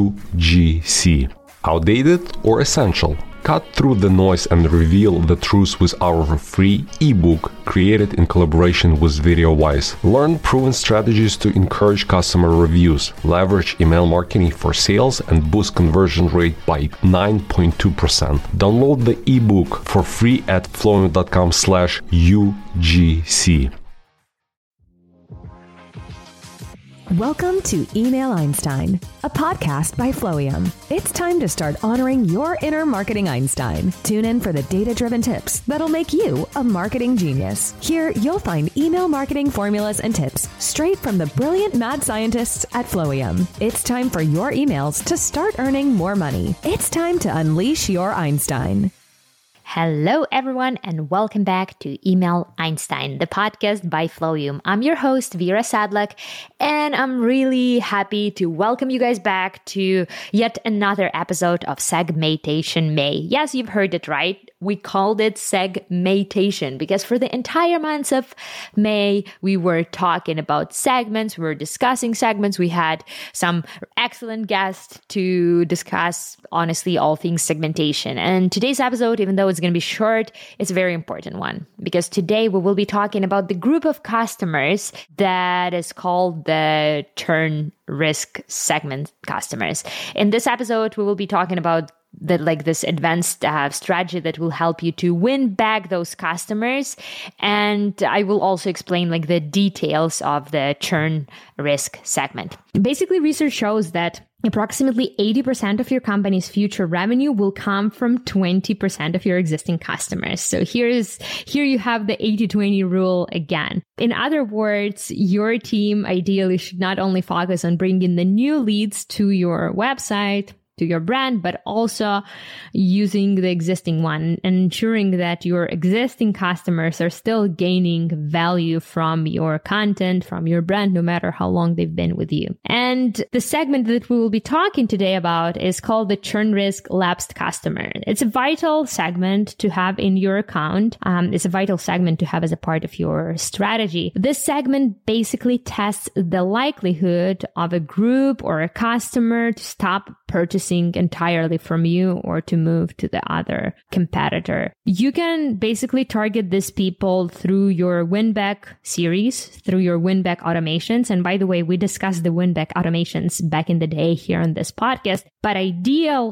UGC. Outdated or essential? Cut through the noise and reveal the truth with our free ebook created in collaboration with VideoWise. Learn proven strategies to encourage customer reviews, leverage email marketing for sales, and boost conversion rate by 9.2%. Download the ebook for free at flowium.com/UGC. Welcome to Email Einstein, a podcast by Flowium. It's time to start honoring your inner marketing Einstein. Tune in for the data-driven tips that'll make you a marketing genius. Here, you'll find email marketing formulas and tips straight from the brilliant mad scientists at Flowium. It's time for your emails to start earning more money. It's time to unleash your Einstein. Hello, everyone, and welcome back to Email Einstein, the podcast by Flowium. I'm your host, Vera Sadlak, and I'm really happy to welcome you guys back to yet another episode of Segmentation May. Yes, you've heard it right. We called it segmentation because for the entire month of May, we were talking about segments. We were discussing segments. We had some excellent guests to discuss, honestly, all things segmentation. And today's episode, even though it's going to be short, it's a very important one because today we will be talking about the group of customers that is called the churn risk segment customers. In this episode, we will be talking about this advanced strategy that will help you to win back those customers. And I will also explain the details of the churn risk segment. Basically, research shows that approximately 80% of your company's future revenue will come from 20% of your existing customers. So here you have the 80-20 rule again. In other words, your team ideally should not only focus on bringing the new leads to your website, to your brand, but also using the existing one and ensuring that your existing customers are still gaining value from your content, from your brand, no matter how long they've been with you. And the segment that we will be talking today about is called the churn risk lapsed customer. It's a vital segment to have in your account. It's a vital segment to have as a part of your strategy. This segment basically tests the likelihood of a group or a customer to stop purchasing entirely from you or to move to the other competitor. You can basically target these people through your win-back series, through your win-back automations. And by the way, we discussed the win-back automations back in the day here on this podcast. But ideal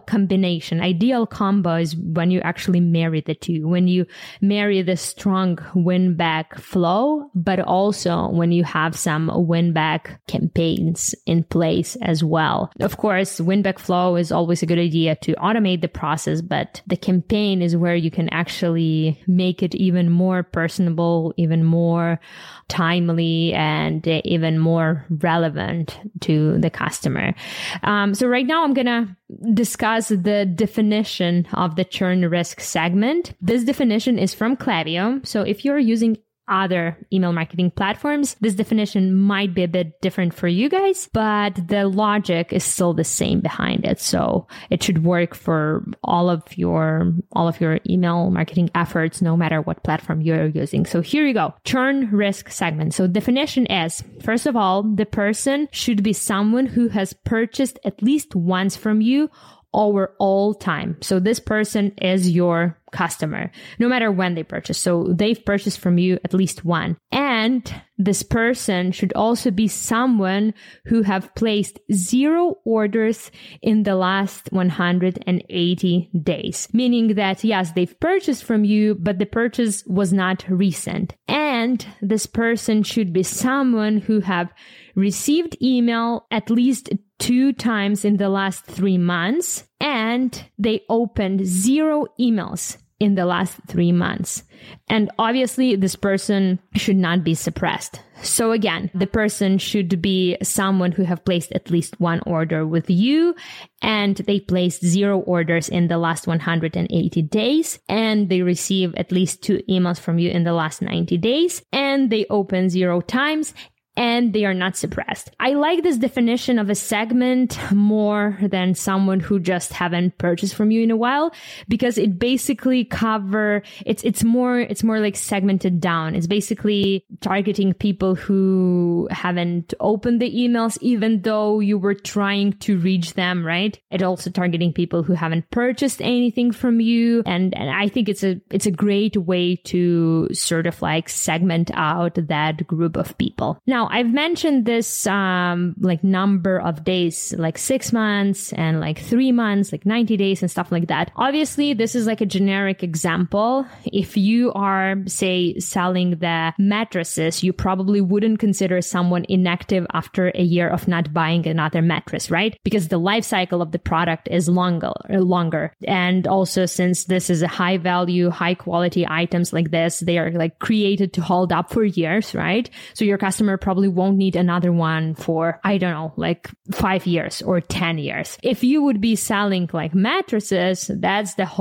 combo is when you actually marry the two, when you marry the strong win-back flow, but also when you have some win-back campaigns in place as well. Of course, win-back flow is always a good idea to automate the process, but the campaign is where you can actually make it even more personable, even more timely, and even more relevant to the customer. So right now I'm going to discuss the definition of the churn risk segment. This definition is from Klaviyo. So if you're using other email marketing platforms, this definition might be a bit different for you guys, but the logic is still the same behind it. So it should work for all of your email marketing efforts, no matter what platform you're using. So here you go. Churn risk segment. So definition is, first of all, the person should be someone who has purchased at least once from you over all time. So this person is your customer, no matter when they purchase. So they've purchased from you at least one. And this person should also be someone who have placed 0 orders in the last 180 days. Meaning that, yes, they've purchased from you, but the purchase was not recent. And this person should be someone who have received email at least 2 times in the last 3 months, and they opened 0 emails in the last 3 months. And obviously, this person should not be suppressed. So again, the person should be someone who have placed at least 1 order with you, and they placed 0 orders in the last 180 days, and they receive at least 2 emails from you in the last 90 days, and they open 0 times, and they are not suppressed. I like this definition of a segment more than someone who just haven't purchased from you in a while, because it basically it's more like segmented down. It's basically targeting people who haven't opened the emails, even though you were trying to reach them, right? It also targeting people who haven't purchased anything from you. And I think it's a great way to sort of like segment out that group of people. Now, I've mentioned this like number of days, like 6 months and like 3 months, like 90 days and stuff like that. Obviously, this is like a generic example. If you are, say, selling the mattresses, you probably wouldn't consider someone inactive after a year of not buying another mattress, right? Because the life cycle of the product is longer. And also, since this is a high value, high quality items like this, they are like created to hold up for years, right? So your customer probably won't need another one for, I don't know, like 5 years or 10 years. If you would be selling like mattresses, that's the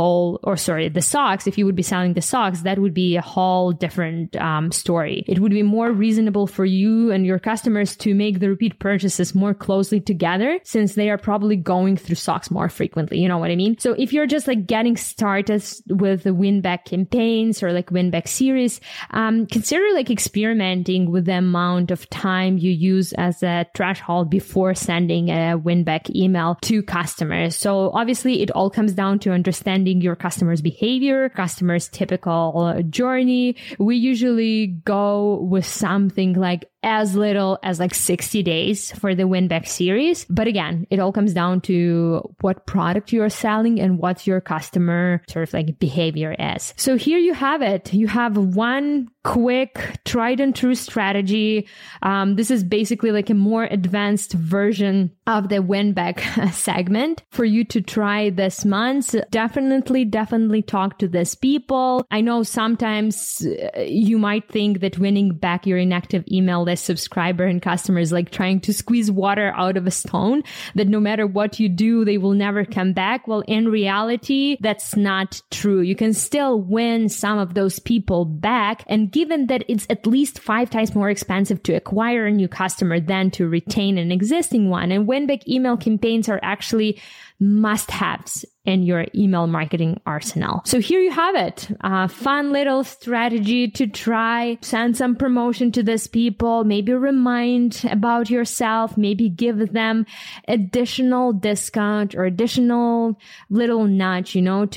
socks. If you would be selling the socks, that would be a whole different story. It would be more reasonable for you and your customers to make the repeat purchases more closely together, since they are probably going through socks more frequently. You know what I mean? So if you're just like getting started with the win-back campaigns or like win-back series, consider like experimenting with the amount of time you use as a threshold before sending a win-back email to customers. So obviously it all comes down to understanding your customer's behavior, customer's typical journey. We usually go with something like as little as like 60 days for the win-back series. But again, it all comes down to what product you are selling and what your customer sort of like behavior is. So here you have it. You have one quick tried and true strategy. This is basically like a more advanced version of the win-back segment for you to try this month. Definitely talk to these people. I know sometimes you might think that winning back your inactive email list subscriber and customers like trying to squeeze water out of a stone, that no matter what you do, they will never come back. Well, in reality, that's not true. You can still win some of those people back. And given that it's at least 5 times more expensive to acquire a new customer than to retain an existing one, and win-back email campaigns are actually must-haves in your email marketing arsenal. So here you have it. A fun little strategy to try. Send some promotion to these people, maybe remind about yourself, maybe give them additional discount or additional little nudge,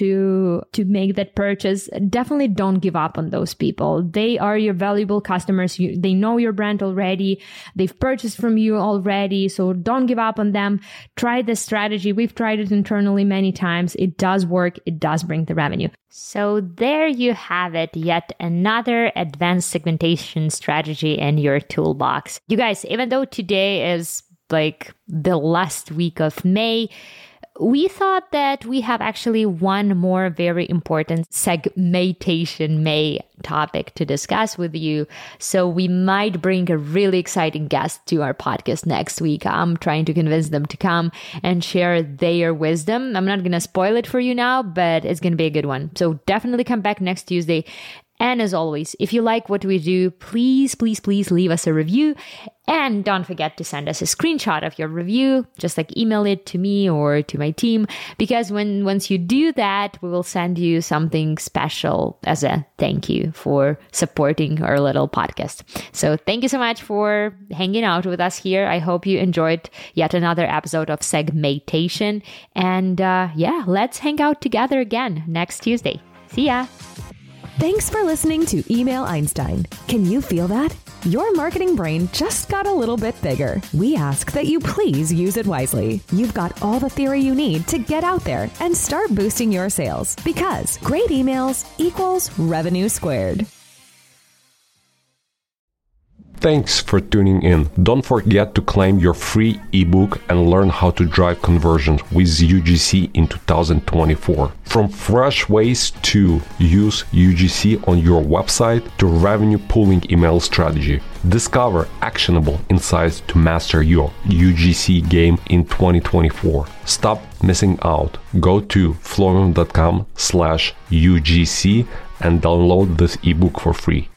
to make that purchase. Definitely don't give up on those people. They are your valuable customers. They know your brand already. They've purchased from you already. So don't give up on them. Try this strategy. We've tried it internally many times. It does work. It does bring the revenue. So there you have it. Yet another advanced segmentation strategy in your toolbox. You guys, even though today is like the last week of May, we thought that we have actually one more very important segmentation May topic to discuss with you. So we might bring a really exciting guest to our podcast next week. I'm trying to convince them to come and share their wisdom. I'm not going to spoil it for you now, but it's going to be a good one. So definitely come back next Tuesday. And as always, if you like what we do, please leave us a review. And don't forget to send us a screenshot of your review. Just like email it to me or to my team, because once you do that, we will send you something special as a thank you for supporting our little podcast. So thank you so much for hanging out with us here. I hope you enjoyed yet another episode of Segmentation. And let's hang out together again next Tuesday. See ya. Thanks for listening to Email Einstein. Can you feel that? Your marketing brain just got a little bit bigger. We ask that you please use it wisely. You've got all the theory you need to get out there and start boosting your sales, because great emails equals revenue squared. Thanks for tuning in. Don't forget to claim your free ebook and learn how to drive conversions with UGC in 2024. From fresh ways to use UGC on your website to revenue pooling email strategy. Discover actionable insights to master your UGC game in 2024. Stop missing out. Go to flowium.com/UGC and download this ebook for free.